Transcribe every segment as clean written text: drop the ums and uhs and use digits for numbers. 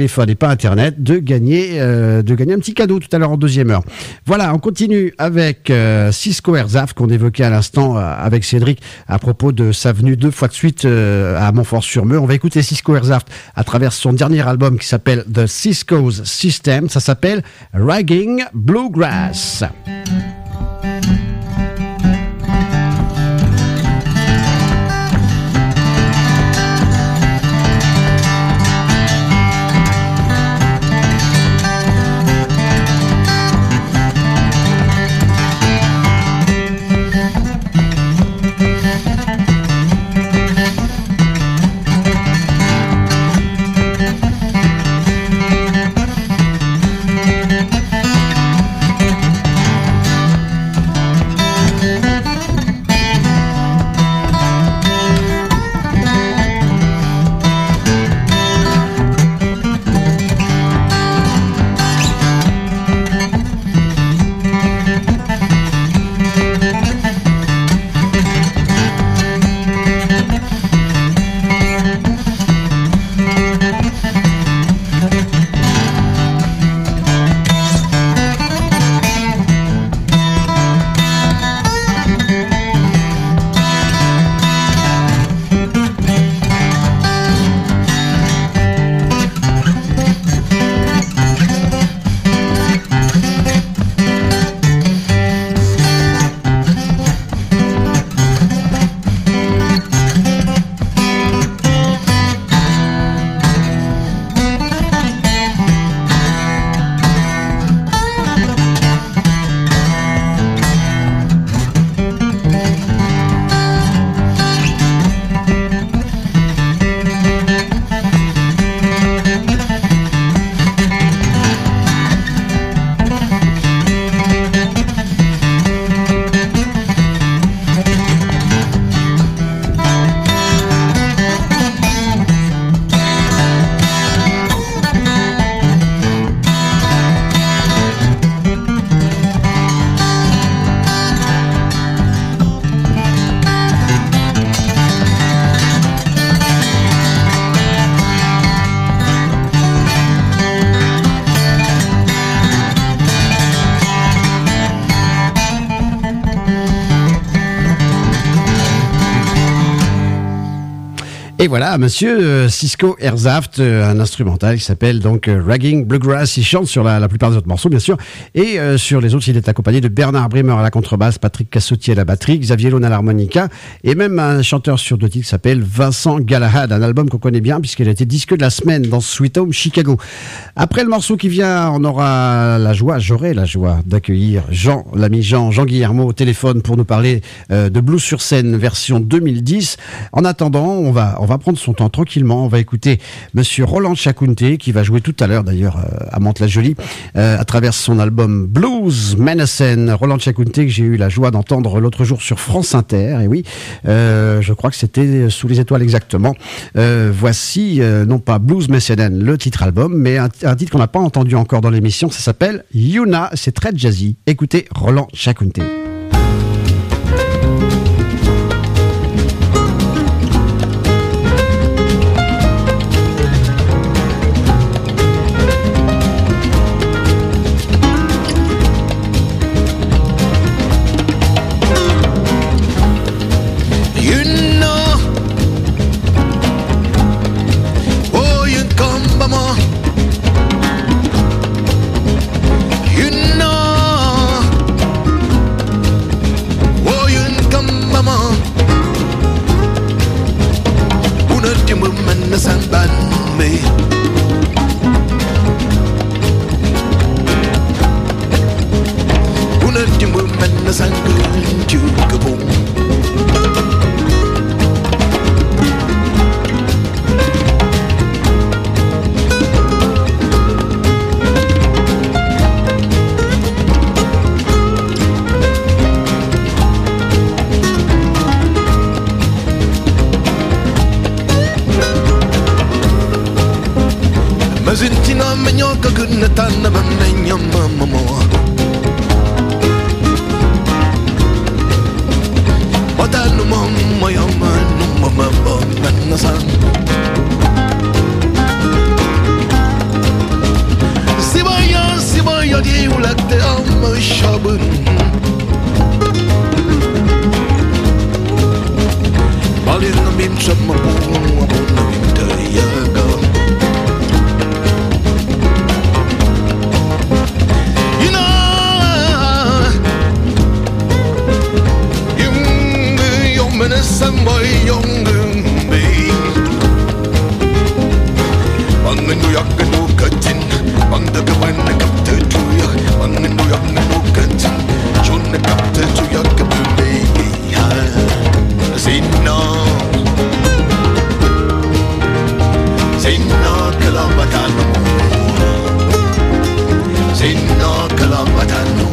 téléphone et pas Internet, de gagner un petit cadeau tout à l'heure en deuxième heure. Voilà, on continue avec Cisco Herzhaft qu'on évoquait à l'instant avec Cédric à propos de sa venue 2 fois de suite à Montfort-sur-Meur. On va écouter Cisco Herzhaft à travers son dernier album qui s'appelle The Cisco's System. Ça s'appelle Ragging Bluegrass. Et voilà, monsieur Cisco Herzhaft, un instrumental qui s'appelle donc Ragging Bluegrass. Il chante sur la plupart des autres morceaux, bien sûr. Et sur les autres, il est accompagné de Bernard Bremer à la contrebasse, Patrick Cassotti à la batterie, Xavier Lone à l'harmonica, et même un chanteur sur 2 titres qui s'appelle Vincent Galahad, un album qu'on connaît bien puisqu'il a été disque de la semaine dans Sweet Home Chicago. Après le morceau qui vient, j'aurai la joie d'accueillir l'ami Jean Guillermo au téléphone pour nous parler de Blues sur scène version 2010. En attendant, on va prendre son temps tranquillement. On va écouter monsieur Roland Tchakounté qui va jouer tout à l'heure d'ailleurs à Mantes-la-Jolie à travers son album Blues Menacen. Roland Tchakounté que j'ai eu la joie d'entendre l'autre jour sur France Inter. Et oui, je crois que c'était Sous les étoiles exactement. Voici non pas Blues Menacen, le titre album, mais un titre qu'on n'a pas entendu encore dans l'émission. Ça s'appelle Yuna. C'est très jazzy. Écoutez Roland Tchakounté. Mazintina menyoka gunatana manenya mama Watanu mama yama mama manasan bun Balin na min sa mabuong ako na wintayaga Sambay yung gumbi Panganuyak ganukatin Pandagaman na kaptatuyak Panganuyak ganukatin Chun na kaptatuyak kapulay Sino Sino kalambatan mo Sino kalambatan mo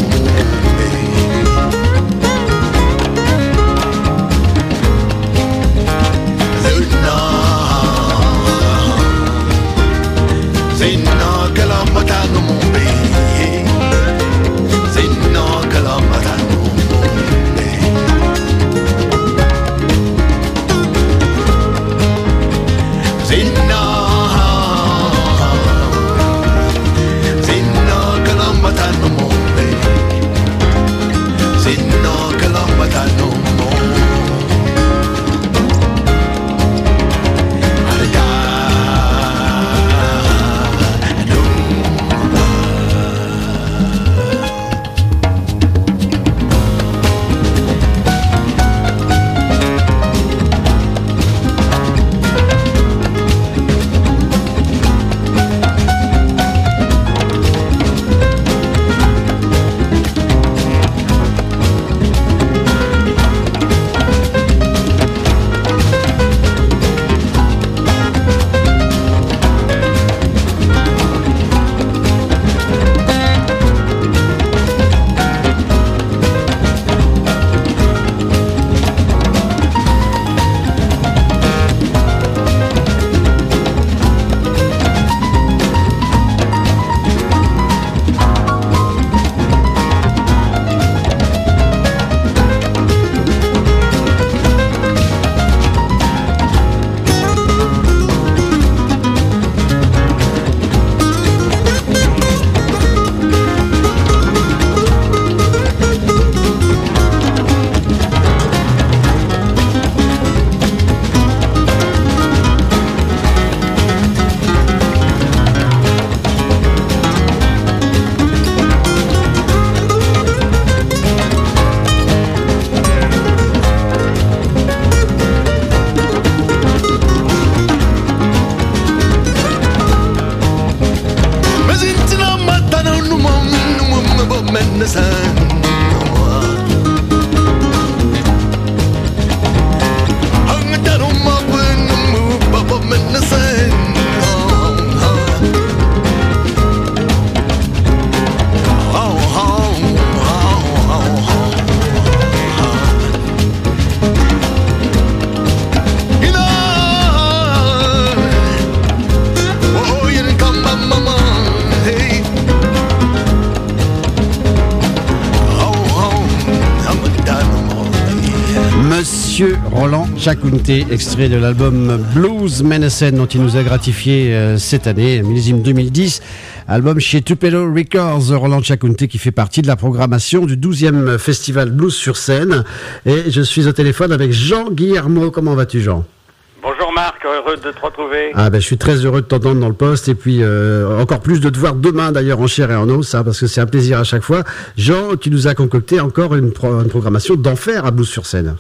Roland Tchakounte, extrait de l'album Blues Menacen dont il nous a gratifié cette année, millésime 2010. Album chez Tupelo Records, Roland Tchakounte qui fait partie de la programmation du 12e Festival Blues sur scène. Et je suis au téléphone avec Jean Guillermo. Comment vas-tu, Jean ? Bonjour Marc, heureux de te retrouver. Je suis très heureux de t'entendre dans le poste et puis encore plus de te voir demain d'ailleurs en chair et en os, parce que c'est un plaisir à chaque fois. Jean, tu nous as concocté encore une programmation d'enfer à Blues sur scène.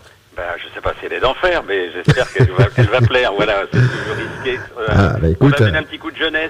Je sais pas si elle est d'enfer, mais j'espère qu'elle va plaire. Voilà, c'est toujours risqué. Écoute, on amène un petit coup de jeunesse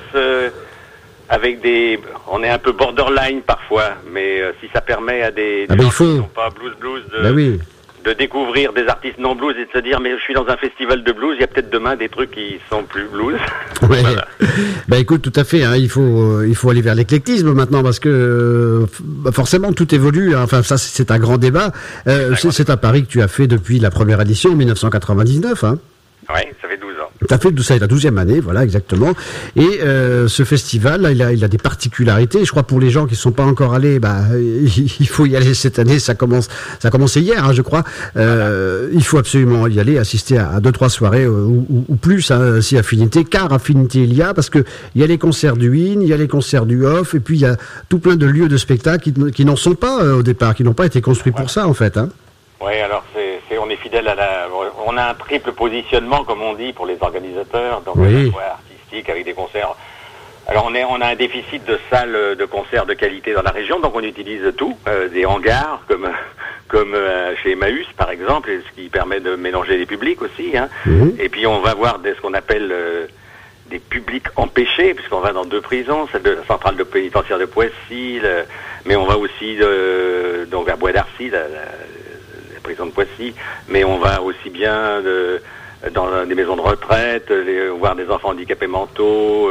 avec des... On est un peu borderline parfois, mais si ça permet à des gens qui ne sont pas blues de découvrir des artistes non blues et de se dire mais je suis dans un festival de blues, il y a peut-être demain des trucs qui sont plus blues. Ouais. Voilà. Écoute, tout à fait, hein, il faut aller vers l'éclectisme maintenant parce que forcément tout évolue, hein, enfin ça c'est un grand débat. C'est un pari que tu as fait depuis la première édition en 1999, hein. Oui, ça fait 12 ans. Ça fait ça, la 12e année, voilà, exactement. Et ce festival, là, il a des particularités. Je crois pour les gens qui ne sont pas encore allés, il faut y aller cette année. Ça a commencé hier, hein, je crois. Il faut absolument y aller, assister à 2-3 soirées ou plus, hein, si affinité. Car affinité il y a, parce que il y a les concerts du IN, il y a les concerts du OFF, et puis il y a tout plein de lieux de spectacle qui n'en sont pas au départ, qui n'ont pas été construits pour ça, en fait. Hein. Oui, alors on est fidèle on a un triple positionnement, comme on dit, pour les organisateurs, donc oui. Artistique avec des concerts. Alors on a un déficit de salles de concerts de qualité dans la région, donc on utilise tout, des hangars comme chez Emmaüs par exemple, ce qui permet de mélanger les publics aussi. Hein. Et puis on va voir ce qu'on appelle des publics empêchés, puisqu'on va dans 2 prisons, celle de la centrale de pénitentiaire de Poissy, mais on va aussi donc à Bois d'Arcy, la prison de Poissy, mais on va aussi bien dans des maisons de retraite, voir des enfants handicapés mentaux,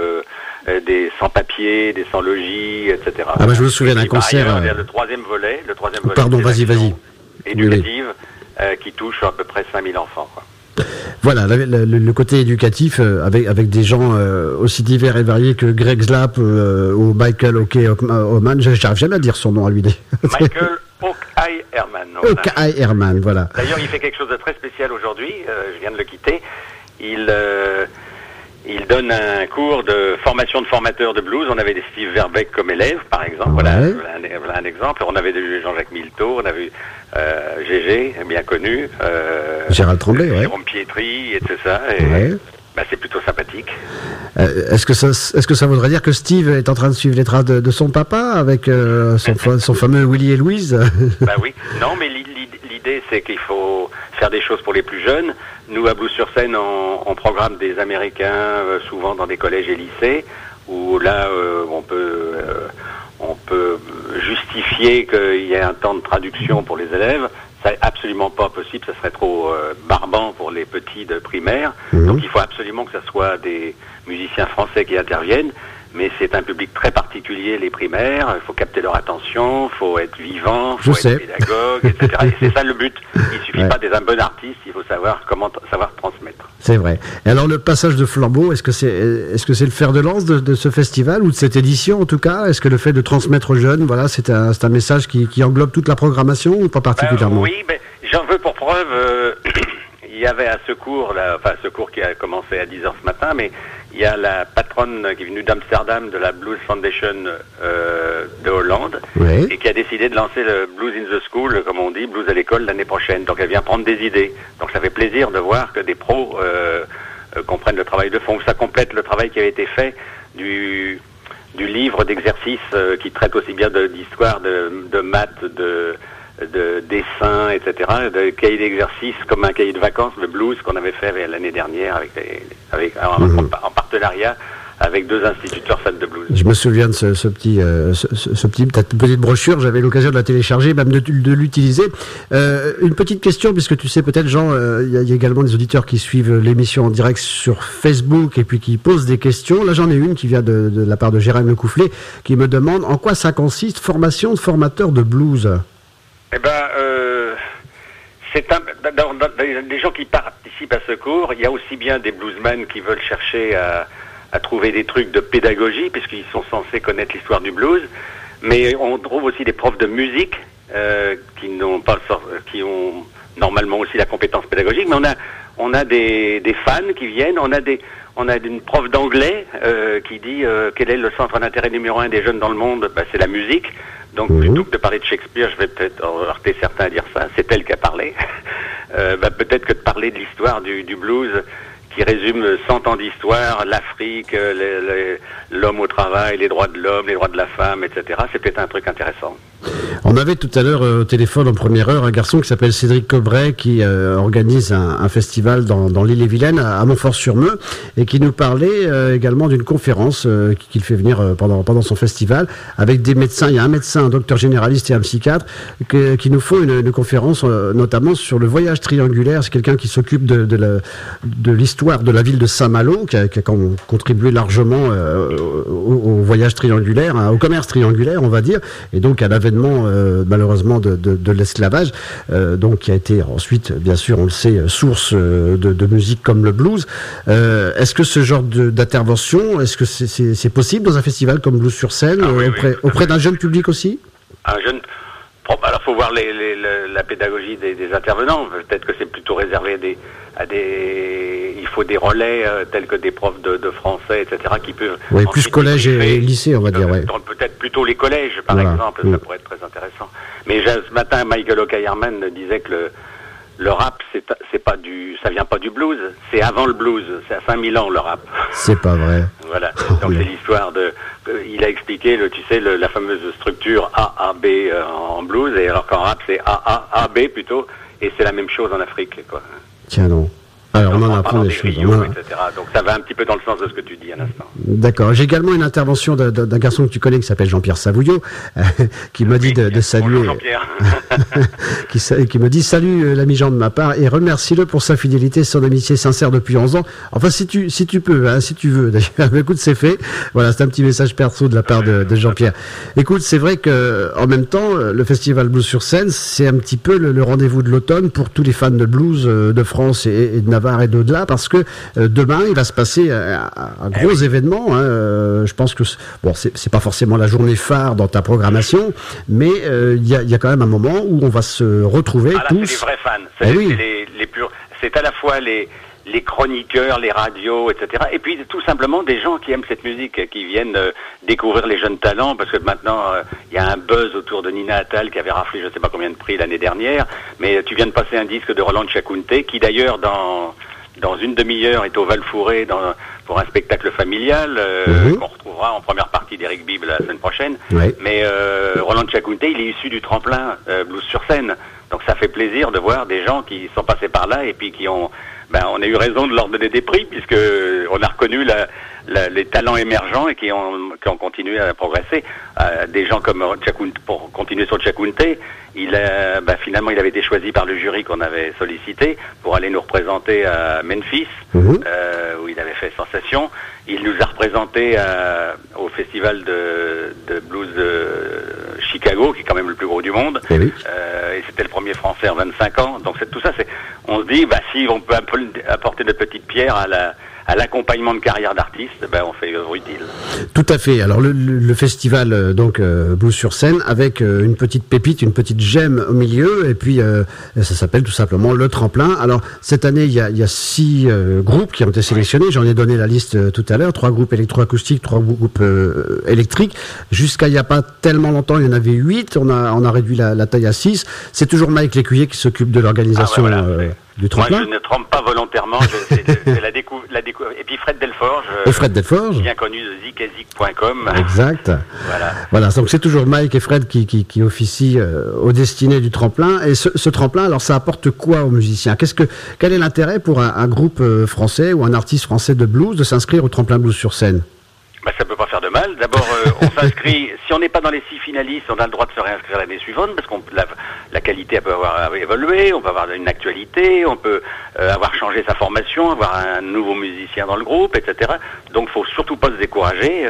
des sans-papiers, des sans-logis, etc. Ah je me souviens d'un concert... Ailleurs, le troisième volet, pardon, vas-y. Éducative, qui touche à peu près 5000 enfants, quoi. Voilà, le côté éducatif avec des gens aussi divers et variés que Greg Slapp ou Michael Oman. J'arrive jamais à dire son nom à lui. Michael Hawkeye Herman. Hawkeye Herman, voilà. D'ailleurs, il fait quelque chose de très spécial aujourd'hui. Je viens de le quitter. Il donne un cours de formation de formateurs de blues. On avait des Steve Verbeek comme élève, par exemple. Voilà un exemple. On avait Jean-Jacques Milteau, on avait Gégé, bien connu. Gérald Tremblay, Jérôme Pietri, et tout ça. C'est plutôt sympathique. Est-ce que ça voudrait dire que Steve est en train de suivre les traces de son papa avec son fameux Willy et Louise? Oui. Non, mais l'idée, c'est qu'il faut faire des choses pour les plus jeunes. Nous, à Blues-sur-Seine, on programme des Américains, souvent dans des collèges et lycées, où là, on peut justifier qu'il y ait un temps de traduction pour les élèves. C'est absolument pas possible, ça serait trop barbant pour les petits de primaire. Donc il faut absolument que ce soit des musiciens français qui interviennent. Mais c'est un public très particulier, les primaires. Il faut capter leur attention, il faut être vivant, il faut être pédagogue, etc. Et c'est ça le but. Il suffit pas d'être un bon artiste, il faut savoir savoir transmettre. C'est vrai. Et alors le passage de flambeau, est-ce que c'est le fer de lance de ce festival ou de cette édition en tout cas? Est-ce que le fait de transmettre aux jeunes, voilà, c'est un message qui englobe toute la programmation ou pas particulièrement? Oui, mais j'en veux pour preuve. Il y avait un secours, secours qui a commencé à 10h ce matin, mais il y a la patronne qui est venue d'Amsterdam de la Blues Foundation de Hollande et qui a décidé de lancer le Blues in the School, comme on dit, Blues à l'école l'année prochaine. Donc elle vient prendre des idées. Donc ça fait plaisir de voir que des pros comprennent le travail de fond. Ça complète le travail qui avait été fait du livre d'exercices qui traite aussi bien d'histoire, de maths, de dessin, etc., de cahier d'exercice comme un cahier de vacances, le blues qu'on avait fait l'année dernière en partenariat avec 2 instituteurs fans de blues. Je me souviens de ce petite brochure, j'avais l'occasion de la télécharger, même de l'utiliser. Une petite question, puisque tu sais peut-être, Jean, il y a également des auditeurs qui suivent l'émission en direct sur Facebook et puis qui posent des questions. Là, j'en ai une qui vient de la part de Jérôme Lecoufflet, qui me demande en quoi ça consiste, formation de formateur de blues. C'est dans les gens qui participent à ce cours, il y a aussi bien des bluesmen qui veulent chercher à trouver des trucs de pédagogie, puisqu'ils sont censés connaître l'histoire du blues, mais on trouve aussi des profs de musique qui ont normalement aussi la compétence pédagogique, mais on a des fans qui viennent, on a une prof d'anglais qui dit quel est le centre d'intérêt numéro 1 des jeunes dans le monde? C'est la musique. Donc plutôt que de parler de Shakespeare, je vais peut-être heurter certains à dire ça, c'est elle qui a parlé. Peut-être que de parler de l'histoire du blues qui résume 100 ans d'histoire, l'Afrique, l'homme au travail, les droits de l'homme, les droits de la femme, etc. C'est peut-être un truc intéressant. On avait tout à l'heure au téléphone en première heure un garçon qui s'appelle Cédric Cobray qui organise un festival dans l'île-et-Vilaine à Montfort-sur-Meux et qui nous parlait également d'une conférence qu'il fait venir pendant son festival avec des médecins. Il y a un médecin, un docteur généraliste et un psychiatre qui nous font une conférence notamment sur le voyage triangulaire. C'est quelqu'un qui s'occupe de l'histoire de la ville de Saint-Malo qui a contribué largement au voyage triangulaire, au commerce triangulaire on va dire, et donc à l'avènement avènement malheureusement de l'esclavage, donc qui a été ensuite, bien sûr, on le sait, source de musique comme le blues. Est-ce que ce genre d'intervention, est-ce que c'est possible dans un festival comme Blues sur scène, auprès d'un jeune public aussi? Un jeune. Alors, faut voir la pédagogie des intervenants. Peut-être que c'est plutôt réservé à des. Il faut des relais tels que des profs de français, etc., qui peuvent. Oui, plus collège et lycée, on va dire. Ouais. Peut-être plutôt les collèges, par exemple. Ça pourrait être très intéressant. Mais ce matin, Michael O'Keierman disait que le rap, ça vient pas du blues. C'est avant le blues. C'est à 5000 ans le rap. C'est pas vrai. Voilà. Donc c'est l'histoire il a expliqué, la fameuse structure AAB en blues, et alors qu'en rap c'est AAAB plutôt, et c'est la même chose en Afrique, quoi. Tiens non. Alors on en apprend des choses. Etc. Donc ça va un petit peu dans le sens de ce que tu dis à l'instant. D'accord. J'ai également une intervention d'un garçon que tu connais qui s'appelle Jean-Pierre Savouillot, qui m'a dit de saluer. Bonjour Jean-Pierre. qui me dit salut l'ami Jean de ma part et remercie-le pour sa fidélité, son amitié sincère depuis 11 ans. Enfin si tu peux, hein, si tu veux. D'ailleurs, écoute, c'est fait. Voilà, c'est un petit message perso de la part de Jean-Pierre. Écoute, c'est vrai que en même temps, le festival Blues sur scène, c'est un petit peu le rendez-vous de l'automne pour tous les fans de blues de France et de Navarre et d'au-delà, parce que demain il va se passer un gros événement. Hein, je pense que c'est pas forcément la journée phare dans ta programmation, mais il y a quand même un moment où on va se retrouver tous. C'est les vrais fans. C'est les purs. C'est à la fois les chroniqueurs, les radios, etc. Et puis tout simplement des gens qui aiment cette musique, qui viennent découvrir les jeunes talents, parce que maintenant il y a un buzz autour de Nina Attal qui avait raflé je ne sais pas combien de prix l'année dernière, mais tu viens de passer un disque de Roland Tchakounté, qui d'ailleurs dans une demi-heure est au Val-Fouré pour un spectacle familial qu'on retrouvera en première partie d'Éric Bible la semaine prochaine. Oui. Mais Roland Tchakounté, il est issu du tremplin Blues sur scène. Donc ça fait plaisir de voir des gens qui sont passés par là et puis qui ont... on a eu raison de leur donner des prix, puisque on a reconnu les talents émergents et qui ont continué à progresser. Des gens comme Tchakounté, pour continuer sur Tchakounté, finalement il avait été choisi par le jury qu'on avait sollicité pour aller nous représenter à Memphis, où il avait fait sensation. Il nous a représenté au festival de blues de Chicago, qui est quand même le plus gros du monde. Et c'était le premier français en 25 ans. Donc tout ça, on se dit, si on peut un peu apporter de petites pierres à l'accompagnement de carrière d'artiste, on fait œuvre utile. Tout à fait. Alors le festival Blues sur scène, avec une petite pépite, une petite gemme au milieu, et puis ça s'appelle tout simplement le tremplin. Alors cette année, il y a 6 groupes qui ont été sélectionnés. J'en ai donné la liste tout à l'heure. 3 groupes électroacoustiques, 3 groupes électriques. Jusqu'à il n'y a pas tellement longtemps, il y en avait 8. On a réduit la taille à 6. C'est toujours Mike Lécuyer qui s'occupe de l'organisation du tremplin. Moi, je ne trempe pas volontairement. C'est la découverte. Et puis Fred Delforge. Bien connu de zikazik.com. Exact. Voilà. Donc c'est toujours Mike et Fred qui officient aux destinées du tremplin. Et ce tremplin, alors ça apporte quoi aux musiciens? Quel est l'intérêt pour un groupe français ou un artiste français de blues de s'inscrire au tremplin Blues sur scène? Ça peut pas faire de mal. D'abord, on s'inscrit. Si on n'est pas dans les 6 finalistes, on a le droit de se réinscrire l'année suivante, parce qu'on la qualité peut avoir évolué, on peut avoir une actualité, on peut avoir changé sa formation, avoir un nouveau musicien dans le groupe, etc. Donc, faut surtout pas se décourager.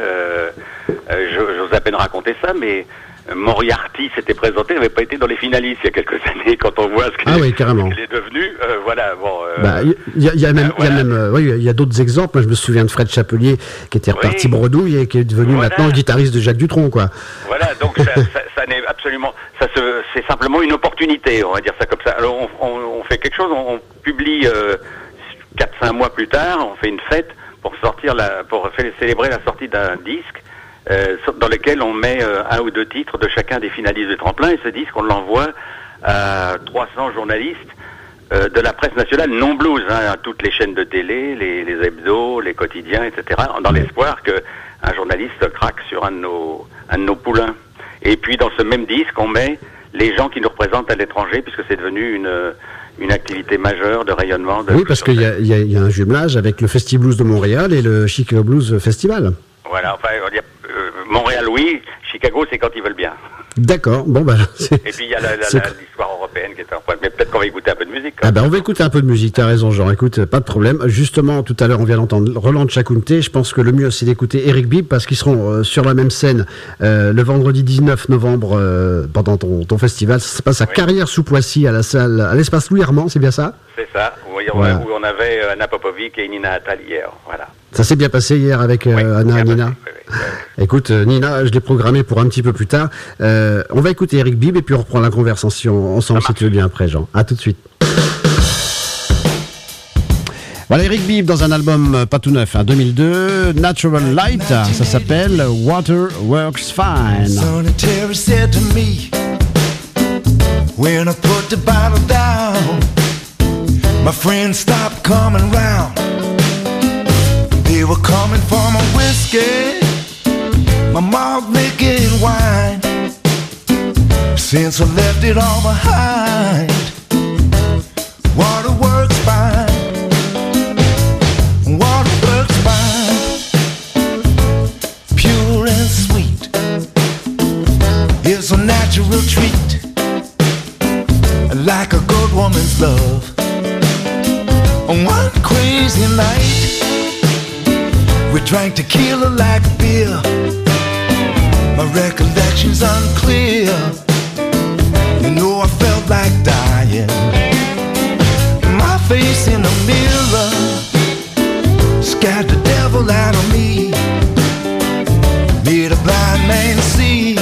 J'ose à peine raconter ça, mais Moriarty s'était présenté, n'avait pas été dans les finalistes il y a quelques années. Quand on voit ce qu'il est devenu, il y a d'autres exemples. Moi, je me souviens de Fred Chapelier qui était reparti bredouille et qui est devenu maintenant le guitariste de Jacques Dutronc, quoi. Voilà, donc ça n'est absolument, c'est simplement une opportunité, on va dire ça comme ça. Alors on fait quelque chose, on publie 4-5 mois plus tard, on fait une fête pour célébrer la sortie d'un disque. Dans lequel on met 1 ou 2 titres de chacun des finalistes du tremplin, et ce disque on l'envoie à 300 journalistes de la presse nationale non blues, à toutes les chaînes de télé, les hebdos, les quotidiens, etc., dans l'espoir qu'un journaliste craque sur un de nos poulains. Et puis dans ce même disque on met les gens qui nous représentent à l'étranger, puisque c'est devenu une activité majeure de rayonnement. Oui, parce qu'il y a un jumelage avec le Festi Blues de Montréal et le Chicago Blues Festival. Voilà, enfin, on va dire Montréal, oui. Chicago, c'est quand ils veulent bien. D'accord, bon bah... Et puis il y a l'histoire européenne qui est un point. Mais peut-être qu'on va écouter un peu de musique. Ah bah on va écouter un peu de musique, t'as raison Jean, écoute, pas de problème. Justement, tout à l'heure on vient d'entendre Roland Tchakounté, je pense que le mieux c'est d'écouter Eric Bibb parce qu'ils seront sur la même scène le vendredi 19 novembre pendant ton festival. Ça se passe à Carrière sous Poissy, à l'espace Louis Armand, c'est bien ça? C'est ça, où on avait Anna Popovic et Nina Attal hier, voilà. Ça s'est bien passé hier avec Anna et Nina. Oui. Écoute, Nina, je l'ai programmé pour un petit peu plus tard. On va écouter Eric Bibb et puis on reprend la conversation ensemble si tu veux bien après, Jean. À tout de suite. Voilà Eric Bibb dans un album pas tout neuf, 2002, Natural Light, ça s'appelle Water Works Fine. Solitary said to me, when I put the bottle down, my friends stopped coming round. They were coming for my whiskey, my malt liquor and wine. Since I left it all behind, water works fine. Water works fine, pure and sweet. It's a natural treat, like a good woman's love. On one crazy night, we drank tequila like beer. My recollection's unclear. You know I felt like dying. My face in the mirror scared the devil out of me. Made a blind man see.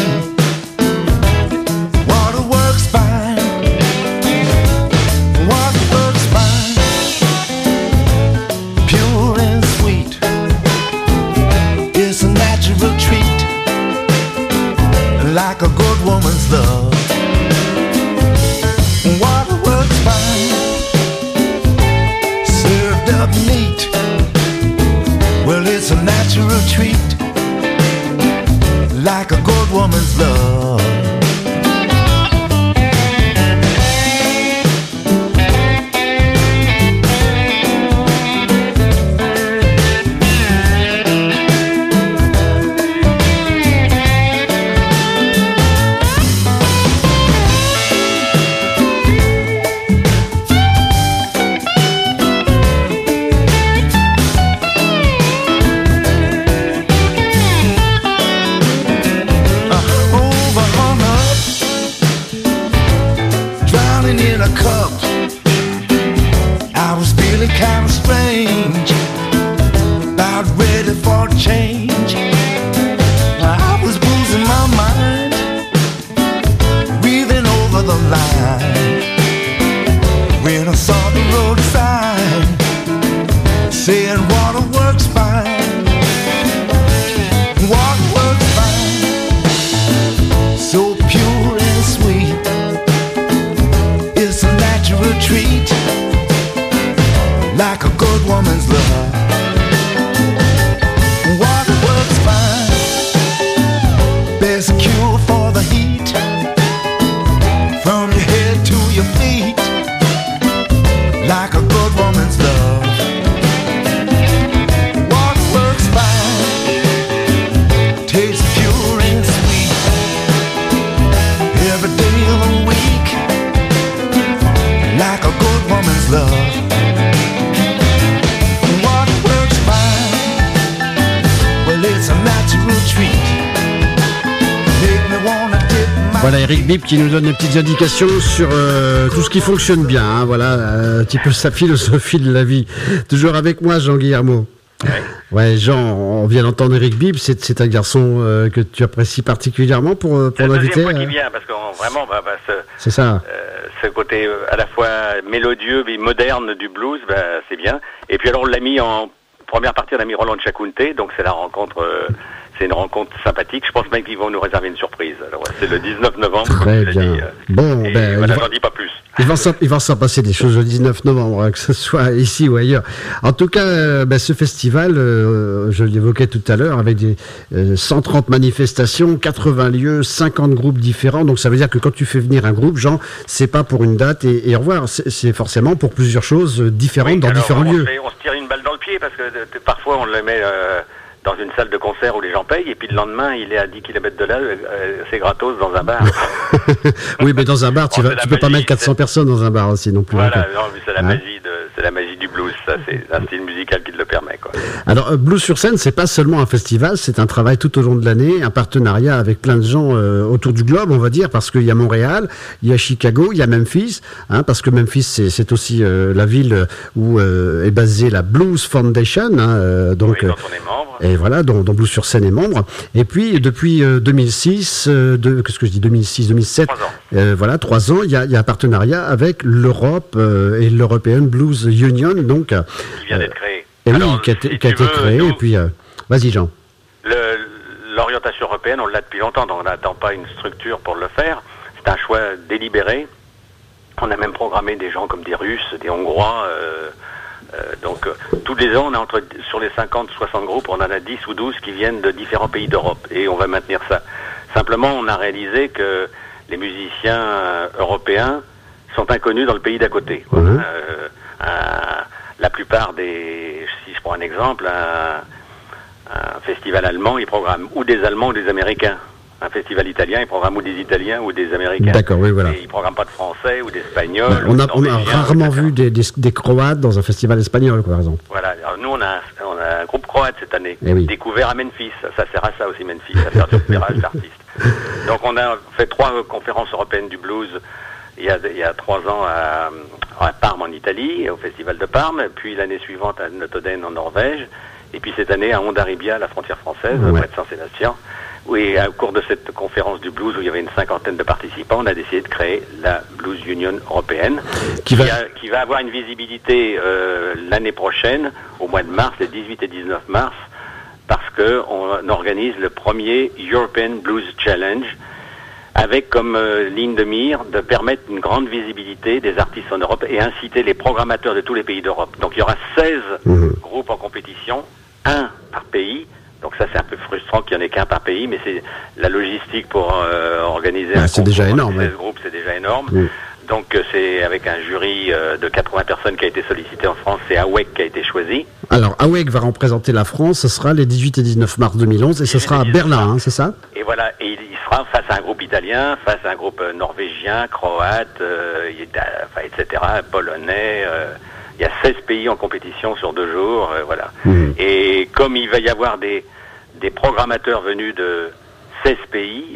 Water works fine. Water works fine. Pure and sweet. It's a natural treat, like a good woman's love. Water works fine. Served up neat. Well, it's a natural treat, like a good woman's love. In a cup, I was feeling kind of strange, about ready for a change. I was losing my mind, breathing over the line, when I saw the road sign saying water works fine. Water works fine, so pure and sweet. It's a natural treat, like a good woman's love. Water works fine, best cure for the heat, from your head to your feet, like a good woman's love. Water works fine, tastes pure and sweet, every day of the week, like a good woman's love. Water works fine, well it's a natural treat. Make me wanna dip my... Voilà Eric Bibb qui nous donne des petites indications sur tout ce qui fonctionne bien, hein, voilà, un petit peu sa philosophie de la vie. Toujours avec moi Jean Guillermo. Ouais, Jean, on vient d'entendre Eric Bibb, c'est un garçon que tu apprécies particulièrement pour l'inviter. C'est la deuxième fois qu'il vient, parce que vraiment, c'est ça. Ce côté à la fois mélodieux et moderne du blues, c'est bien. Et puis alors on l'a mis en première partie, on a mis Roland Tchakounté, donc c'est la rencontre, c'est une rencontre sympathique. Je pense même qu'ils vont nous réserver une surprise. Alors c'est le 19 novembre. Très bien. Bon, voilà, j'en dis pas plus. Il va s'en passer des choses le 19 novembre, que ce soit ici ou ailleurs. En tout cas, ce festival, je l'évoquais tout à l'heure, avec des 130 manifestations, 80 lieux, 50 groupes différents. Donc ça veut dire que quand tu fais venir un groupe, Jean, c'est pas pour une date et au revoir. C'est forcément pour plusieurs choses différentes dans différents lieux. On se tire une balle dans le pied parce que parfois on le met dans une salle de concert où les gens payent, et puis le lendemain, il est à 10 km de là, c'est gratos dans un bar. Oui, mais dans un bar, tu peux pas mettre 400 personnes dans un bar aussi non plus. Voilà, non, mais c'est la magie du blues, ça, c'est un style musical qui le permet, quoi. Alors, Blues sur scène, c'est pas seulement un festival, c'est un travail tout au long de l'année, un partenariat avec plein de gens autour du globe, on va dire, parce qu'il y a Montréal, il y a Chicago, il y a Memphis, parce que Memphis, c'est aussi la ville où est basée la Blues Foundation, donc, oui, dont on est membre. Et voilà, dont Blues sur scène est membre. Et puis, depuis 2006, 2007, 3 ans, il y a un partenariat avec l'Europe et l'European Blues Union, donc. Qui vient d'être créé. Et alors, oui, qui a été créé, et puis, vas-y Jean. L'orientation européenne, on l'a depuis longtemps, donc on n'attend pas une structure pour le faire. C'est un choix délibéré. On a même programmé des gens comme des Russes, des Hongrois. Donc, tous les ans, sur les 50-60 groupes, on en a 10 ou 12 qui viennent de différents pays d'Europe. Et on va maintenir ça. Simplement, on a réalisé que les musiciens européens sont inconnus dans le pays d'à côté. Mmh. La plupart si je prends un exemple, un festival allemand, il programme ou des Allemands ou des Américains. Un festival italien, il programme ou des Italiens ou des Américains. D'accord, oui, voilà. Et il programme pas de Français ou d'Espagnols. On a rarement vu des Croates dans un festival espagnol, par exemple. Voilà. Alors nous, on a un groupe croate cette année, oui. découvert à Memphis. Ça sert à ça aussi, Memphis, à faire du repérage d'artistes. Donc on a fait 3 conférences européennes du blues il y a 3 ans à Parme en Italie, au festival de Parme, puis l'année suivante à Notoden en Norvège, et puis cette année à Hondarribia, à la frontière française, près de Saint-Sébastien. Oui, au cours de cette conférence du blues où il y avait une 50aine de participants, on a décidé de créer la Blues Union européenne, qui va avoir une visibilité l'année prochaine, au mois de mars, les 18 et 19 mars, parce qu'on organise le premier European Blues Challenge, avec comme ligne de mire de permettre une grande visibilité des artistes en Europe et inciter les programmateurs de tous les pays d'Europe. Donc il y aura 16 groupes en compétition, 1 par pays. Donc ça c'est un peu frustrant qu'il n'y en ait qu'un par pays, mais c'est la logistique pour organiser un c'est déjà énorme, 16 groupes, c'est déjà énorme. Donc c'est avec un jury de 80 personnes qui a été sollicité en France, c'est AWEC qui a été choisi. Alors AWEC va représenter la France, ce sera les 18 et 19 mars 2011 et ce sera à Berlin, c'est ça? Et voilà, et il sera face à un groupe italien, face à un groupe norvégien, croate, etc., polonais. Il y a 16 pays en compétition sur 2 jours, voilà. Et comme il va y avoir des programmateurs venus de 16 pays,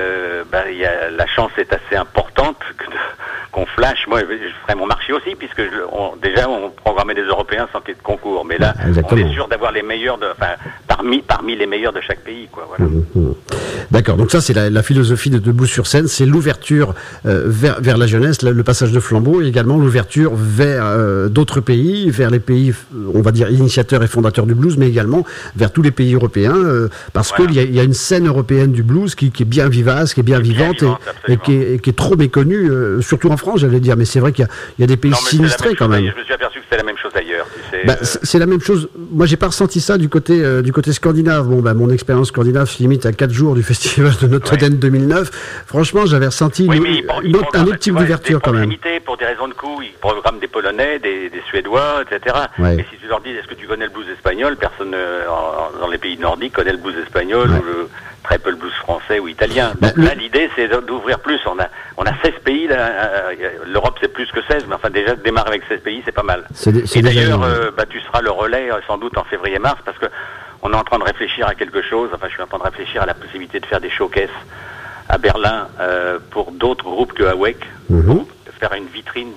la chance est assez importante qu'on flash. Moi, je ferai mon marché aussi, puisque déjà on programmait des Européens sans qu'il y ait de concours. Mais là, on est sûr d'avoir les meilleurs, parmi les meilleurs de chaque pays, quoi. Voilà. D'accord, donc ça c'est la philosophie de Debout sur scène, c'est l'ouverture vers la jeunesse, le passage de flambeau, et également l'ouverture vers d'autres pays, vers les pays, on va dire, initiateurs et fondateurs du blues, mais également vers tous les pays européens, parce qu'il y a une scène européenne du blues qui est bien vivace, qui est bien vivante et qui est trop méconnue, surtout en France, j'allais dire, mais c'est vrai qu'il y a des pays sinistrés quand même. Je me suis aperçu que c'était la même chose ailleurs. Tu sais, c'est la même chose. Moi, j'ai pas ressenti ça du côté scandinave. Bon, mon expérience scandinave se limite à 4 jours du festival de Notre-Dame 2009. Franchement, j'avais ressenti un autre type d'ouverture quand même. Pour des raisons de coût, ils programment des Polonais, des Suédois, etc. Ouais. Mais si tu leur dis, est-ce que tu connais le blues espagnol, personne dans les pays nordiques connaît le blues espagnol ou très peu le blues français ou italien. Donc là, l'idée, c'est d'ouvrir plus. On a 16 pays. L'Europe, c'est plus que 16, mais enfin, déjà, démarrer avec 16 pays, c'est pas mal. Et d'ailleurs, tu seras le relais, sans doute, en février-mars, parce que on est en train de réfléchir à quelque chose. Enfin, je suis en train de réfléchir à la possibilité de faire des showcases à Berlin pour d'autres groupes que AWEC, pour faire une vitrine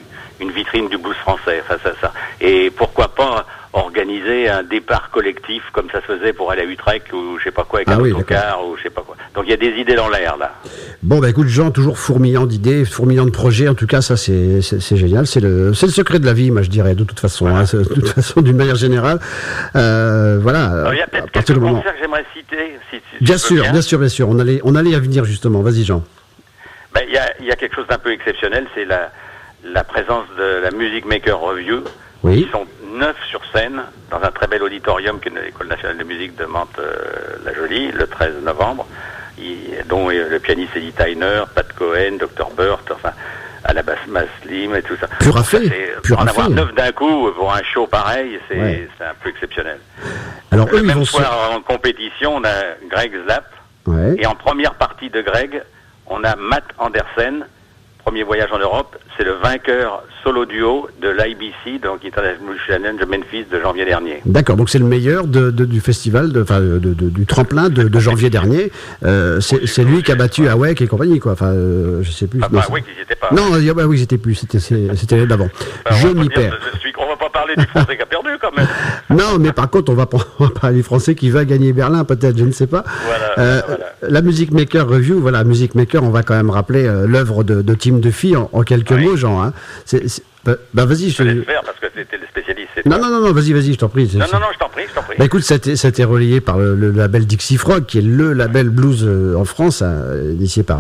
du blues français face à ça. Et pourquoi pas organiser un départ collectif comme ça se faisait pour aller à Utrecht ou je sais pas quoi avec un autocar ou je sais pas quoi. Donc il y a des idées dans l'air là. Bon écoute Jean, toujours fourmillant d'idées, fourmillant de projets, en tout cas ça c'est génial, c'est le secret de la vie, moi je dirais de toute façon, voilà. De toute façon d'une manière générale. Voilà. Alors, il y a peut-être quelques concerts que j'aimerais citer. Bien sûr. On allait à venir justement. Vas-y Jean. Il y a quelque chose d'un peu exceptionnel, c'est la présence de la Music Maker Review. Oui. Ils sont 9 sur scène dans un très bel auditorium qui est l'École nationale de musique de Mantes-la-Jolie le 13 novembre, dont le pianiste Eddie Tyner, Pat Cohen, Dr. Burt, enfin à la basse Maslim et tout ça. Pur à fait. En avoir 9 d'un coup pour un show pareil, c'est un peu exceptionnel. Alors eux, le même soir en compétition, on a Greg Zapp. Ouais. Et en première partie de Greg, on a Matt Andersen, premier voyage en Europe. C'est le vainqueur solo duo de l'IBC, donc International Blues Challenge de Memphis de janvier dernier. D'accord, donc c'est le meilleur du festival, du tremplin de janvier dernier. C'est lui qui a battu Awek et compagnie, quoi. Enfin, je sais plus. Awek, ils n'étaient pas. Non, oui, ils n'étaient plus. C'était l'année d'avant. Je m'y perds. On va pas parler du Français qui a perdu, quand même. Non, mais par contre, on va parler du Français qui va gagner Berlin, peut-être, je ne sais pas. Voilà. La Music Maker Review, voilà, Music Maker, on va quand même rappeler l'œuvre de Tim Duffy en quelques mots, Jean. Hein. Vas-y, je te laisse faire parce que c'était le spécialiste. Non, vas-y, je t'en prie. Non, je t'en prie. Écoute, ça a été relayé par le label Dixie Frog, qui est le label blues en France, initié par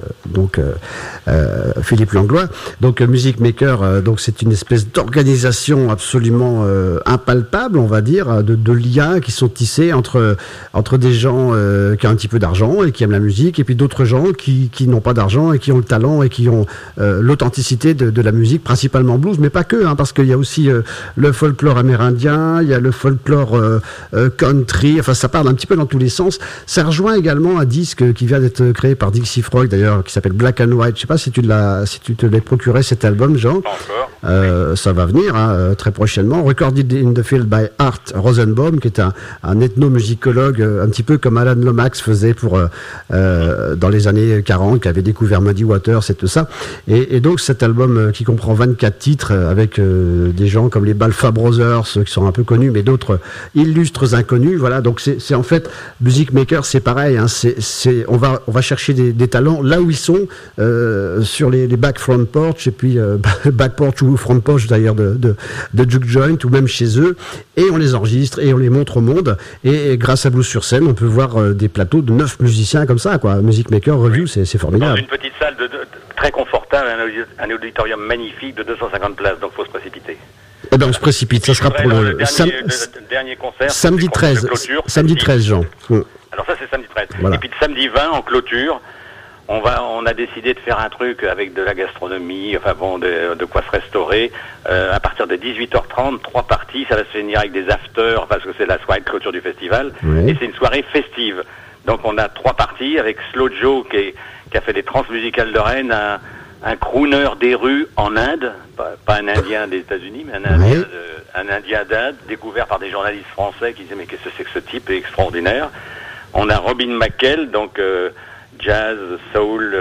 Philippe Langlois. Donc, Music Maker, donc c'est une espèce d'organisation absolument impalpable, on va dire, de liens qui sont tissés entre des gens qui ont un petit peu d'argent et qui aiment la musique, et puis d'autres gens qui n'ont pas d'argent et qui ont le talent et qui ont l'authenticité de la musique, principalement blues, mais pas que, parce qu'il y a aussi le folklore amérindien, il y a le folklore country, enfin ça parle un petit peu dans tous les sens. Ça rejoint également un disque qui vient d'être créé par Dixie Frog d'ailleurs, qui s'appelle Black and White. Je sais pas si tu te l'as procuré cet album, Jean. Pas encore. Ça va venir très prochainement. Recorded in the Field by Art Rosenbaum, qui est un ethnomusicologue, un petit peu comme Alan Lomax faisait dans les années 40, qui avait découvert Muddy Waters et tout ça. Et donc cet album qui comprend 24 titres avec des gens comme les Balfa Brothers qui sont un peu connus, mais d'autres illustres inconnus. Voilà, donc c'est en fait Music Maker, c'est pareil. On va chercher des talents là où ils sont, sur les back front porch, et puis back porch ou front porch d'ailleurs de Juke Joint, ou même chez eux, et on les enregistre et on les montre au monde. Et grâce à Blues sur scène, on peut voir des plateaux de 9 musiciens comme ça, quoi. Music Maker Review, c'est formidable. Dans une petite salle très confortable, un auditorium magnifique de 250 places, donc faut se précipiter. Eh ben on se précipite, ça sera pour le dernier concert, samedi 13, samedi 13, Jean. Alors ça c'est samedi 13. Voilà. Et puis le samedi 20 en clôture, on a décidé de faire un truc avec de la gastronomie, de quoi se restaurer. À partir de 18h30, 3 parties, ça va se finir avec des afters, parce que c'est la soirée de clôture du festival, et c'est une soirée festive. Donc on a 3 parties avec Slow Joe qui a fait des transmusicales de Rennes, un crooner des rues en Inde, pas un Indien des États-Unis, mais un Indien d'Inde, découvert par des journalistes français qui disaient mais qu'est-ce que c'est que ce type est extraordinaire. On a Robin McKell, donc jazz, soul,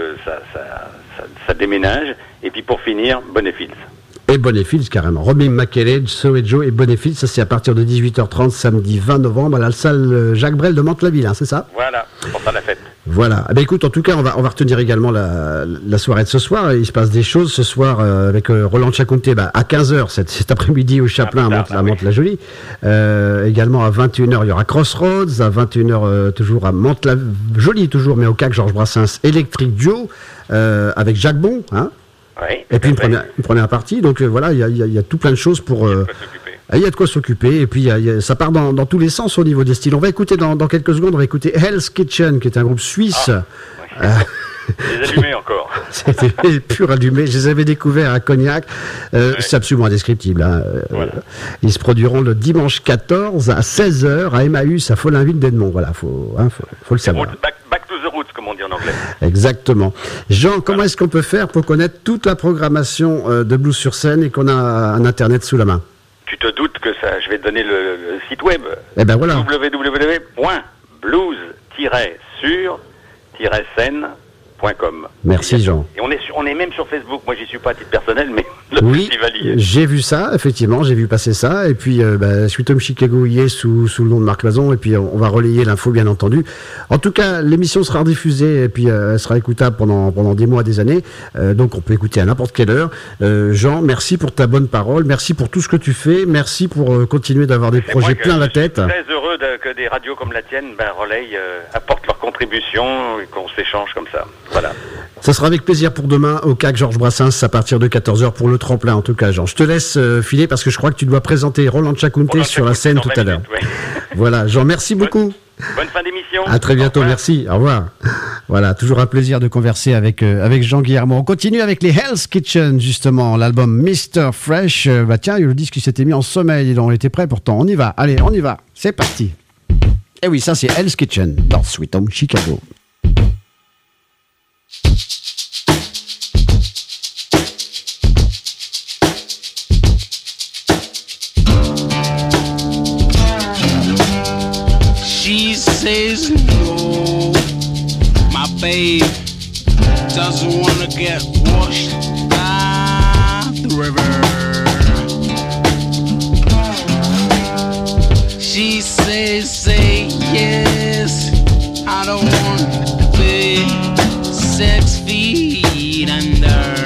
ça déménage. Et puis pour finir, Bonnet Fields. Et Bonnet Fields, carrément. Robin McKell, Slow Joe et Bonnet Fields, ça c'est à partir de 18h30, samedi 20 novembre, à la salle Jacques Brel de Mantes-la-Ville, c'est ça ? Voilà, pour faire la fête. Voilà. Écoute, en tout cas, on va retenir également la soirée de ce soir. Il se passe des choses ce soir avec Roland Tchakounté à 15h cet après-midi au Chaplin à Mantes-la-Jolie. Également à 21h, il y aura Crossroads. À 21h, toujours à Mantes-la-Jolie, mais au CAC Georges Brassens Electric Duo avec Jacques Bon. Oui, et puis une première partie. Donc voilà, il y a tout plein de choses pour... Il y a de quoi s'occuper, et puis ça part dans tous les sens au niveau des styles. On va écouter dans quelques secondes, on va écouter Hell's Kitchen, qui est un groupe suisse. Les allumés encore. C'était pur allumé. Je les avais découverts à Cognac. C'est absolument indescriptible. Voilà. Ils se produiront le dimanche 14 à 16h à Emmaüs à Follainville d'Edmond. Voilà, faut le savoir. Back to the roots, comme on dit en anglais. Exactement. Jean, comment est-ce qu'on peut faire pour connaître toute la programmation de Blues sur scène et qu'on a un Internet sous la main ? Tu te doutes que ça, je vais te donner le site web. Eh ben voilà. www.blues-sur-scène.com. Merci Jean. Et on est même sur Facebook. Moi, j'y suis pas à titre personnel, mais festivalier. J'ai vu ça, effectivement, j'ai vu passer ça. Et puis, Sweet Home Chicago y est sous le nom de Marc Lazon. Et puis, on va relayer l'info, bien entendu. En tout cas, l'émission sera rediffusée et puis elle sera écoutable pendant des mois, des années. Donc, on peut écouter à n'importe quelle heure. Jean, merci pour ta bonne parole. Merci pour tout ce que tu fais. Merci pour continuer d'avoir des projets plein la tête. Je suis très heureux que des radios comme la tienne relayent, apportent leur contribution et qu'on s'échange comme ça. Voilà. Ça sera avec plaisir pour demain au CAC Georges Brassens à partir de 14h pour le tremplin, en tout cas, Jean. Je te laisse filer parce que je crois que tu dois présenter Roland Tchakounté sur la scène tout à l'heure. Oui. Voilà, Jean, merci beaucoup. Bonne fin d'émission. À très bientôt, merci. Au revoir. Voilà, toujours un plaisir de converser avec Jean Guillermo. On continue avec les Hell's Kitchen, justement, l'album Mr. Fresh. Tiens, le disque qui s'était mis en sommeil, on était prêt pourtant. On y va, allez, on y va. C'est parti. Et oui, ça c'est Hell's Kitchen dans Sweet Home Chicago. She says no, my babe doesn't wanna get washed by the river. She says, say yes, I don't want to be 6 feet under.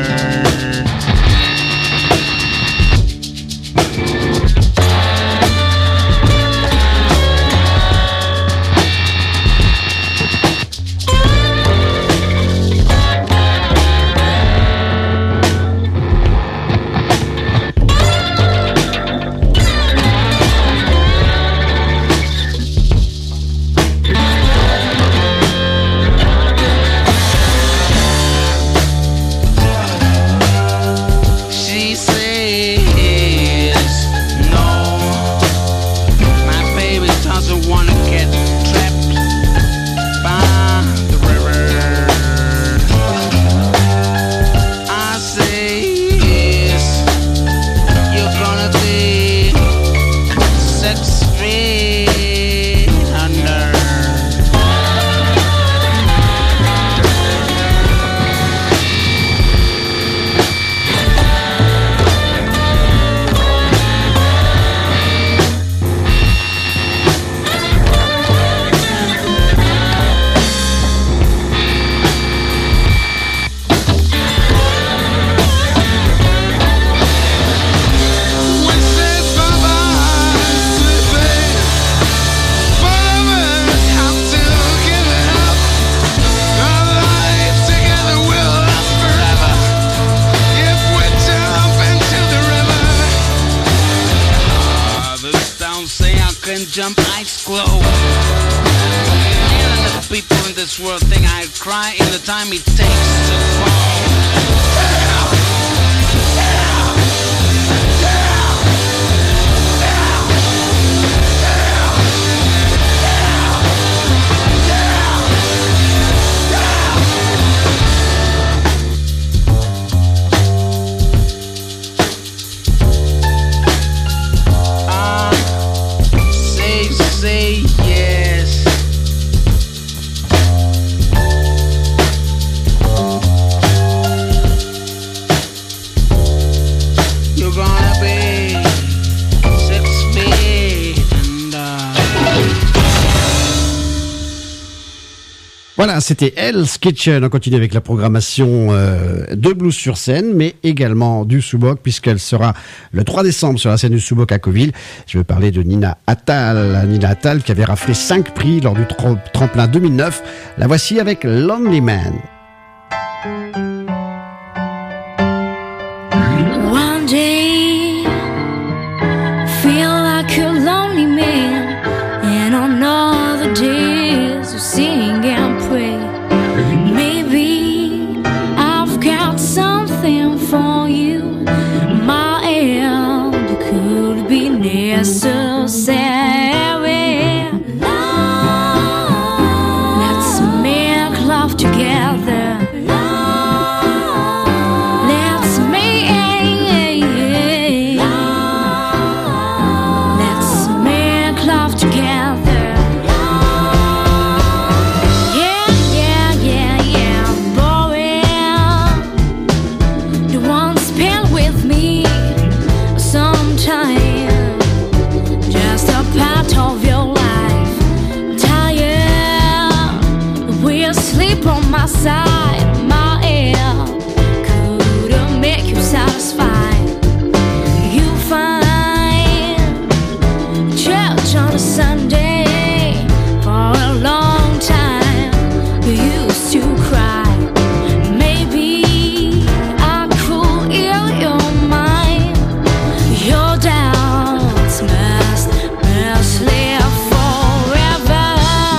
Jump ice glow. And the people in this world think I'd cry in the time it takes to fall. Say yes. You're gonna be 6 feet under. Voilà, c'était Hell's Kitchen. On continue avec la programmation de Blues sur scène, mais également du Soubok, puisqu'elle sera le 3 décembre sur la scène du Soubok à Coville. Je veux parler de Nina Attal. Nina Attal qui avait raflé 5 prix lors du tremplin 2009. La voici avec Lonely Man. One day, feel like a lonely man, and on other days, you sing and pray. Maybe I've got something for you. My end could be necessary. Let's make love together. Let's make love together. Yeah, boy, you want to spend with me sometime. Just a part of your life. I'm tired, we'll sleep on my side. My ear couldn't make you satisfied. You find church on a Sunday for a long time. You used to cry. Maybe I could heal your mind. Your doubts must live forever.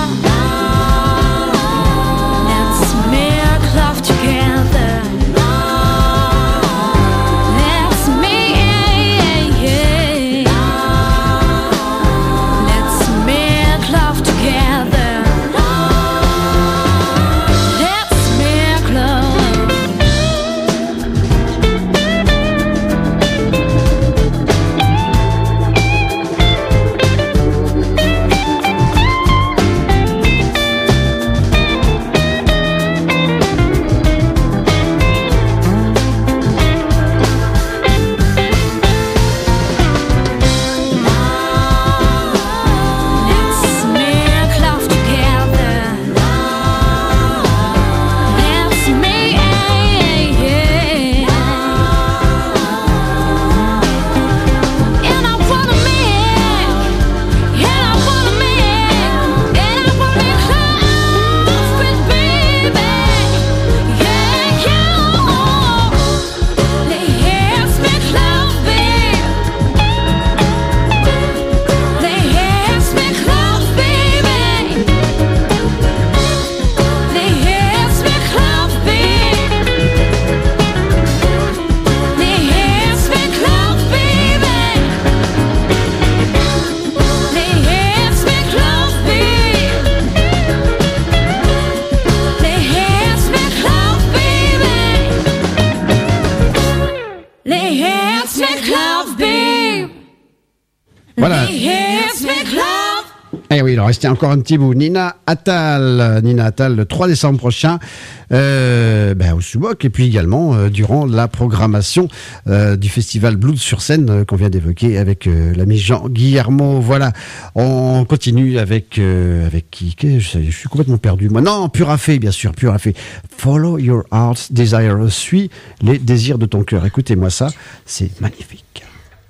Eh oui, il en restait encore un petit bout. Nina Attal, le 3 décembre prochain, au Subok, et puis également durant la programmation du festival Blues sur scène qu'on vient d'évoquer avec l'ami Jean Guillermo. Voilà, on continue avec qui je suis complètement perdu. Moi, non, Purafé, bien sûr, Purafé. Follow your heart's desire, suis les désirs de ton cœur. Écoutez-moi ça, c'est magnifique.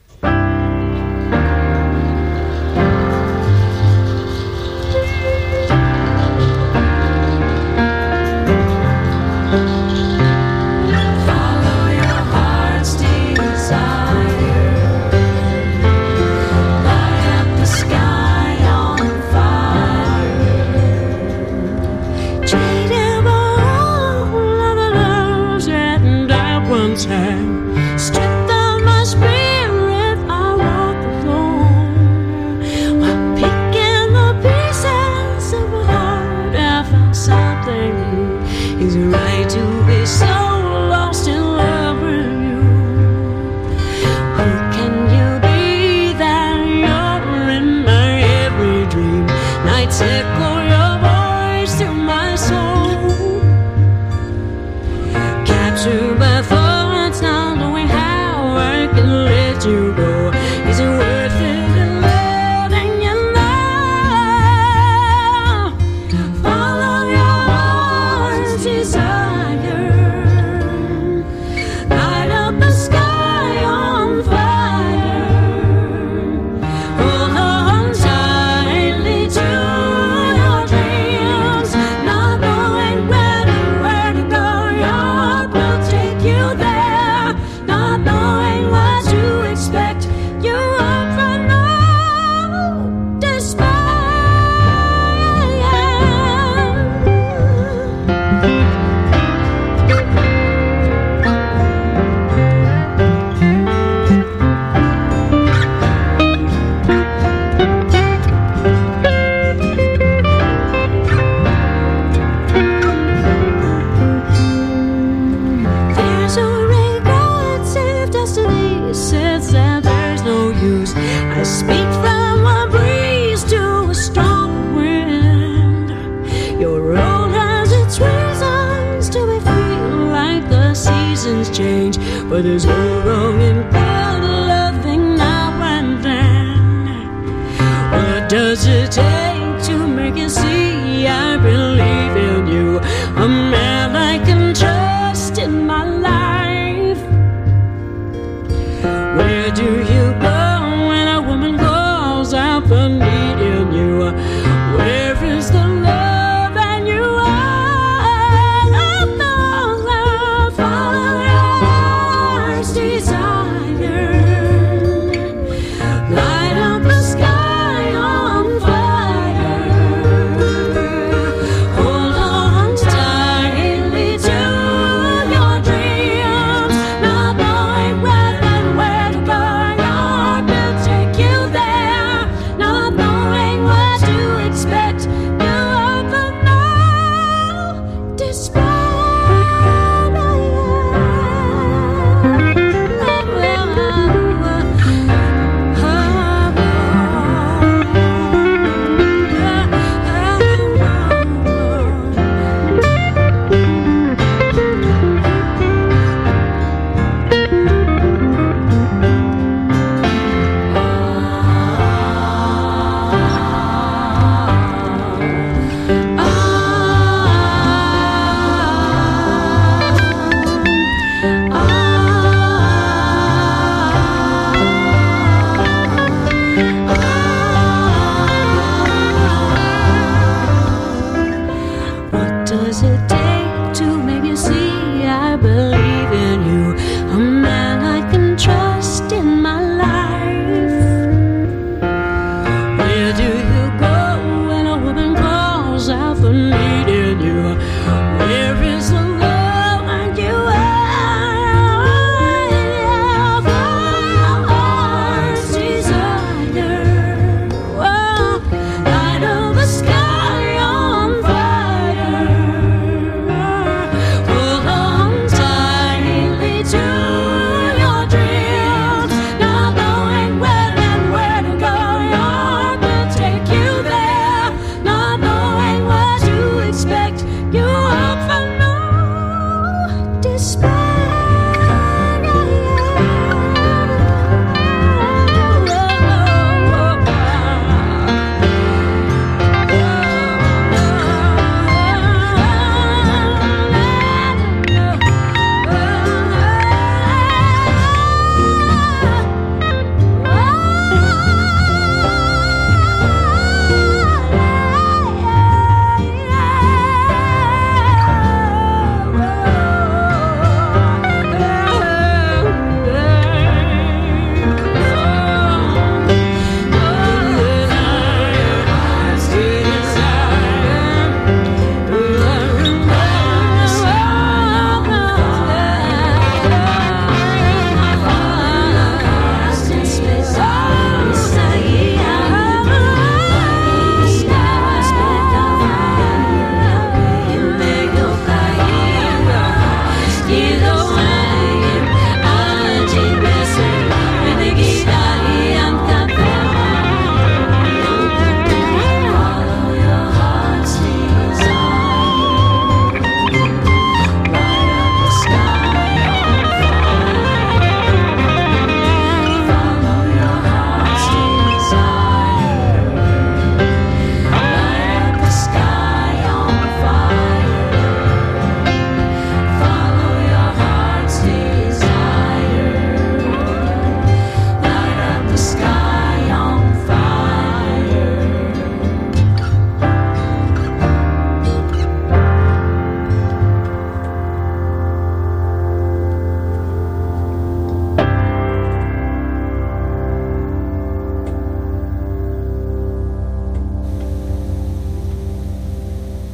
Stripped of my spirit, I walk alone, while picking the pieces of a heart. I found something. Is it right to be so lost in love with you? Who can you be that you're in my every dream? Nights echo your voice to my soul, captured by thoughts, not knowing how I can let you go. Is it worth it in letting you know? Follow your heart's desire, light up the sky on fire, hold on tightly to your dreams, not knowing where to go. Your heart will take you there, not knowing what to expect. You offer no despair. There's a regret if destiny says that there's no use. I speak from a breeze to a strong wind. Your road has its reasons to be free, like the seasons change, but there's no wrong in good loving now and then. What does it take to make you see I believe in you? A man I can trust in my life. Where do you go when a woman calls out for needing you? Where is the love that you are? Follow your heart's desire, light up the sky on fire, hold on tightly to your dreams, not knowing where to go. Your heart will take you there, not knowing what to expect. You offer no despair. What does it take to make you see I believe in you? A man I can trust in my life. Where do you go when a woman calls out for needing you? Where is the love that you are? Your heart's desire, oh, light of the sky on fire,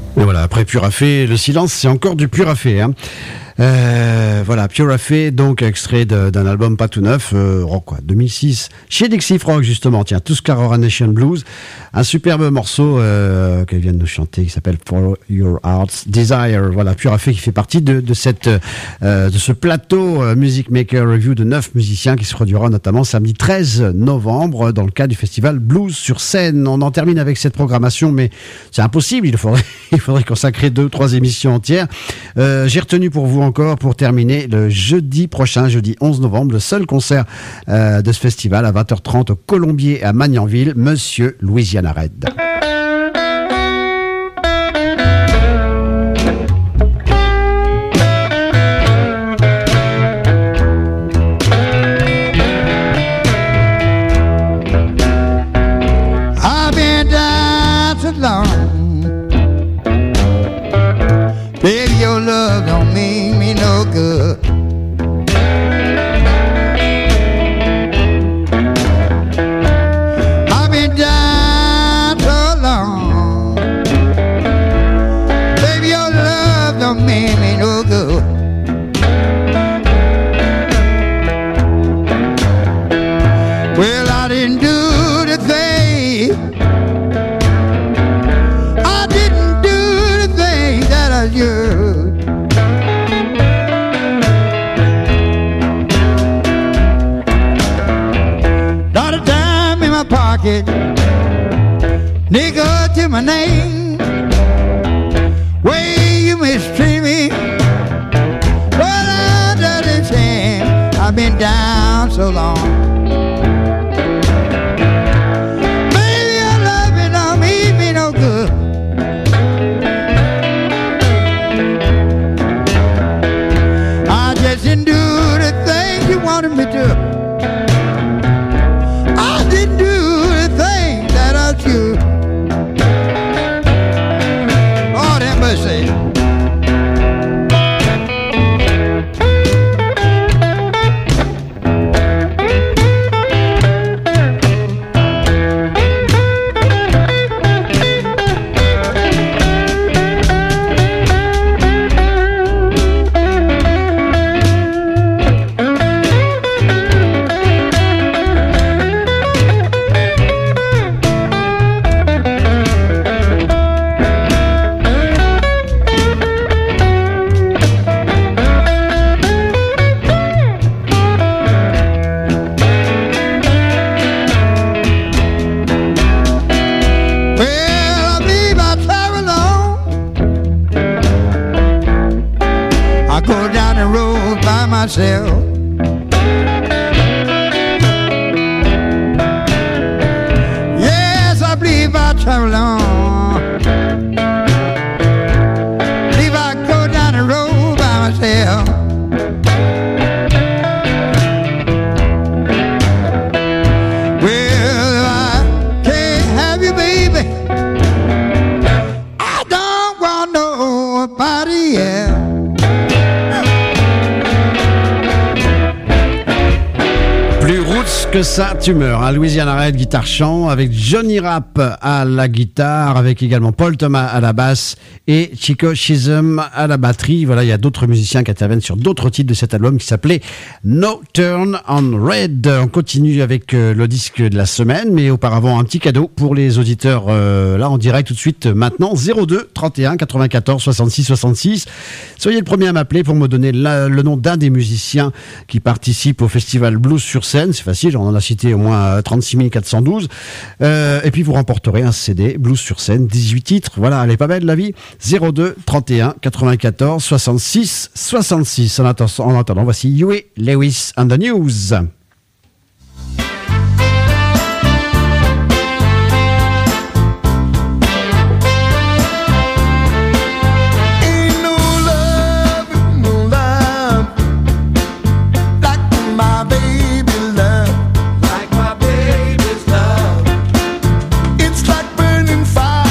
Et voilà, après Purafé, le silence, c'est encore du Purafé. Hein. Voilà, Purafé, donc extrait d'un album pas tout neuf, 2006, chez Dixie Frog justement, tiens, Tuscarora Nation Blues, un superbe morceau qu'elle vient de nous chanter, qui s'appelle For Your Heart's Desire. Voilà, Purafé qui fait partie de ce plateau Music Maker Review de 9 musiciens qui se produira notamment samedi 13 novembre dans le cadre du festival Blues sur scène. On en termine avec cette programmation, mais c'est impossible, il faudrait consacrer 2-3 émissions entières. J'ai retenu pour vous encore pour terminer le jeudi prochain, jeudi 11 novembre, le seul concert de ce festival à 20h30 au Colombier à Magnanville, Monsieur Louisiana Red. I've been down so long, baby, your love don't mean me no good. I've been down so long, baby, your love don't mean me no good. Well, I didn't do the thing, I didn't do the thing that I should. Not a dime in my pocket, nigga to my name. Way you mistreat me, but under the shame, I've been down so long. Baby, your love it don't mean me no good. I just didn't do the things you wanted me to. I didn't do the thing that I should. Lord have mercy. Well, I believe I travel on. I go down the road by myself. Yes, I believe I travel on. Believe I go down the road by myself. Well, if I can't have you, baby, I don't want nobody else. Plus roots que ça, tu meurs. Hein. Louisiana Red, guitare-chant, avec Johnny Rapp à la guitare, avec également Paul Thomas à la basse et Chico Chisholm à la batterie. Voilà, il y a d'autres musiciens qui interviennent sur d'autres titres de cet album qui s'appelait No Turn on Red. On continue avec le disque de la semaine, mais auparavant un petit cadeau pour les auditeurs là en direct tout de suite maintenant. 02 31 94 66 66. Soyez le premier à m'appeler pour me donner le nom d'un des musiciens qui participent au festival Blues sur scène. C'est facile, on en a cité au moins 36 412. Et puis vous remporterez un CD Blues sur scène, 18 titres. Voilà, elle est pas belle la vie. 02 31 94 66 66. En attendant, voici Huey Lewis and the News. Ain't no love like my baby love. Like my baby's love. It's like burning fire.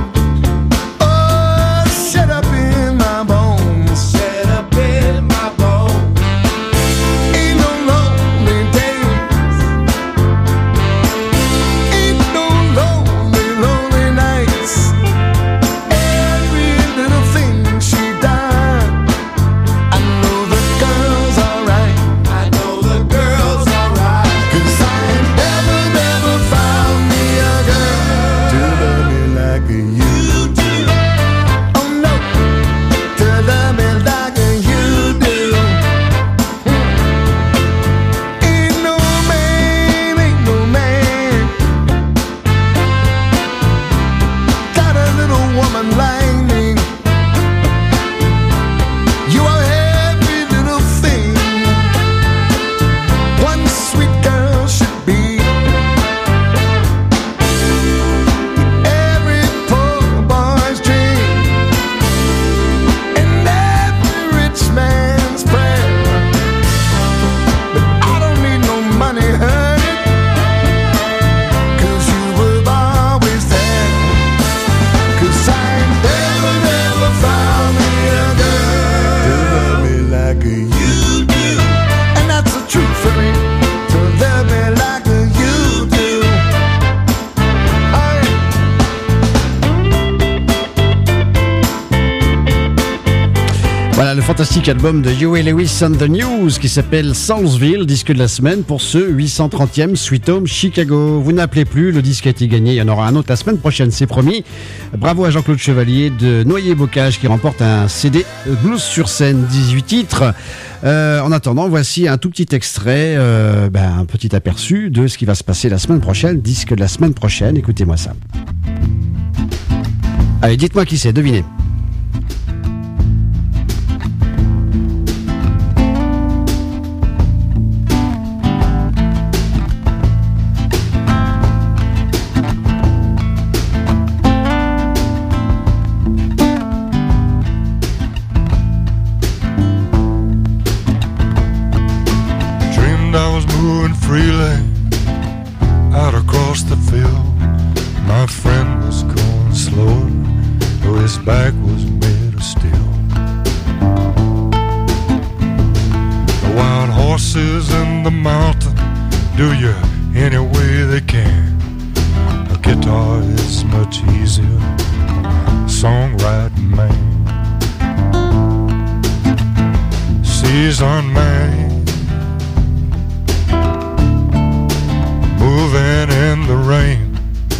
Oh, set up in my bones. Set up in my bones. Ain't no lonely Voilà le fantastique album de Huey Lewis and the News qui s'appelle Soulsville, disque de la semaine pour ce 830e Sweet Home Chicago. Vous n'appelez plus, le disque a été gagné, il y en aura un autre la semaine prochaine, c'est promis. Bravo à Jean-Claude Chevalier de Noyer-Bocage qui remporte un CD Blues sur scène, 18 titres. En attendant, voici un tout petit extrait, un petit aperçu de ce qui va se passer la semaine prochaine, disque de la semaine prochaine, écoutez-moi ça. Allez, dites-moi qui c'est, devinez. Freely out across the field, my friend was going slower, though his back was made of steel. The wild horses in the mountain do you any way they can. A guitar is much easier, songwriting man. Seasoned man, moving in the rain.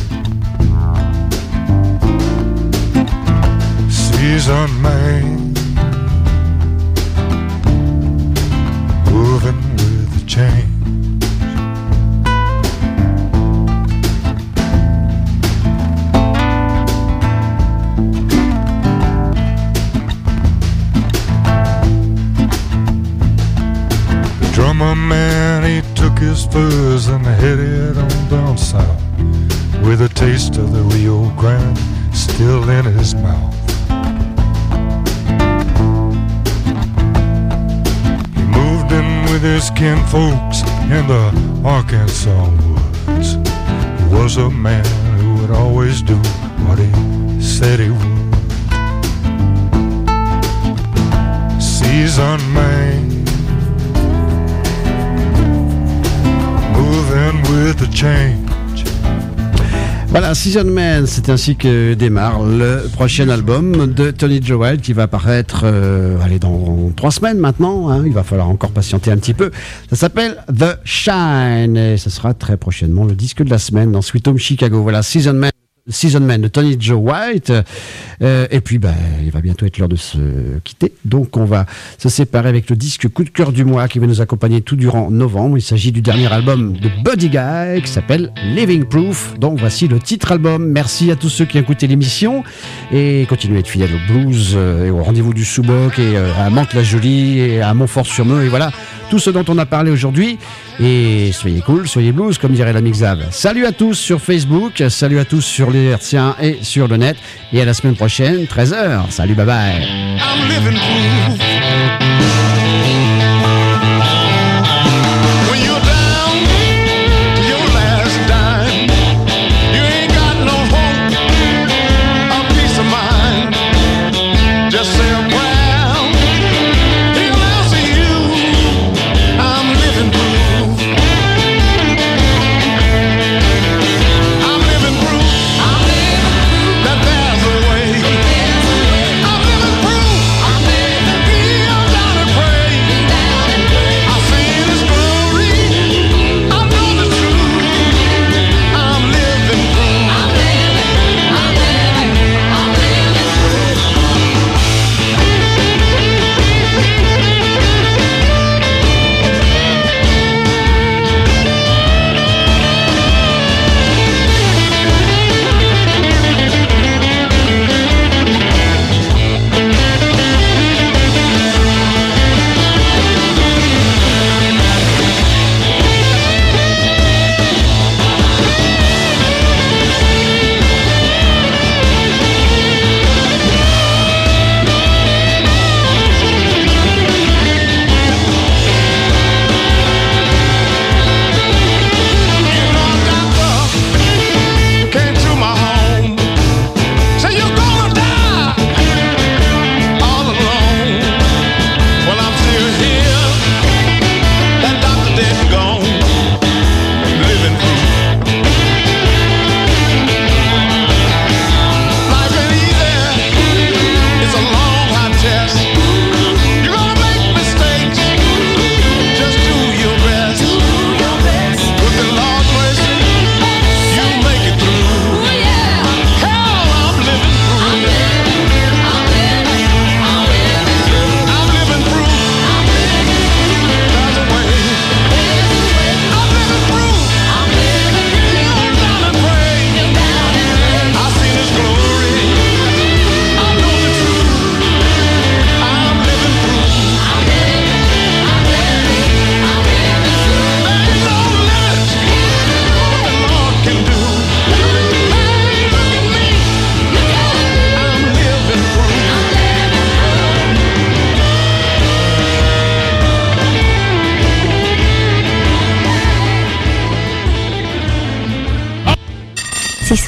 Seasoned man, moving with the change. The drummer man, he took his furs and headed on down south, with a taste of the Rio Grande still in his mouth. He moved in with his kinfolks in the Arkansas woods. He was a man who would always do what he said he would. Seasoned man, with the change. Voilà, Seasoned Man, c'est ainsi que démarre le prochain album de Tony Joe White qui va paraître dans 3 semaines maintenant, hein, il va falloir encore patienter un petit peu. Ça s'appelle The Shine et ce sera très prochainement le disque de la semaine dans Sweet Home Chicago. Voilà, Seasoned Man de Tony Joe White. Et puis il va bientôt être l'heure de se quitter, donc on va se séparer avec le disque coup de cœur du mois qui va nous accompagner tout durant novembre. Il s'agit du dernier album de Buddy Guy qui s'appelle Living Proof, donc voici le titre album. Merci à tous ceux qui ont écouté l'émission et continuez à être fidèles au blues et au rendez-vous du Sous-Boc et à Mantes-la-Jolie et à Montfort-sur-Meux et voilà tout ce dont on a parlé aujourd'hui. Et soyez cool, soyez blues, comme dirait la Mixave. Salut à tous sur Facebook, salut à tous sur les hertziens et sur le net. Et à la semaine prochaine, 13h. Salut, bye bye. I'm living proof. When you're down to your last dime, you ain't got no hope or peace of mind. Just say a prayer, he'll answer you. I'm living proof. I'm living proof that there's a way. I'm living proof. Kneel down and pray.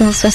1960.